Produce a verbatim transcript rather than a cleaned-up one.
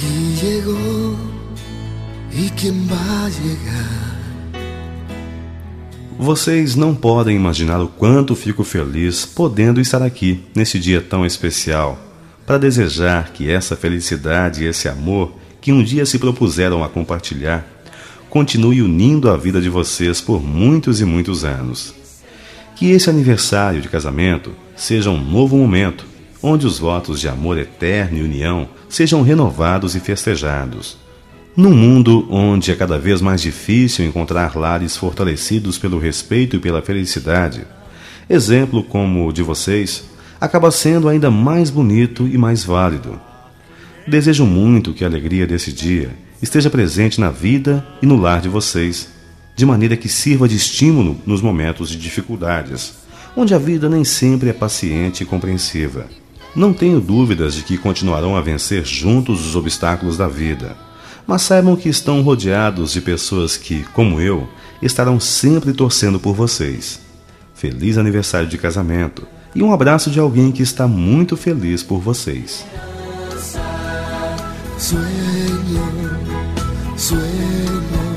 Aquí llegó e quem vai chegar. Vocês não podem imaginar o quanto fico feliz podendo estar aqui nesse dia tão especial, para desejar que essa felicidade e esse amor que um dia se propuseram a compartilhar continue unindo a vida de vocês por muitos e muitos anos. Que esse aniversário de casamento seja um novo momento, onde os votos de amor eterno e união sejam renovados e festejados. Num mundo onde é cada vez mais difícil encontrar lares fortalecidos pelo respeito e pela felicidade, exemplo como o de vocês acaba sendo ainda mais bonito e mais válido. Desejo muito que a alegria desse dia esteja presente na vida e no lar de vocês, de maneira que sirva de estímulo nos momentos de dificuldades, onde a vida nem sempre é paciente e compreensiva. Não tenho dúvidas de que continuarão a vencer juntos os obstáculos da vida, mas saibam que estão rodeados de pessoas que, como eu, estarão sempre torcendo por vocês. Feliz aniversário de casamento e um abraço de alguém que está muito feliz por vocês. Sueño, sueño.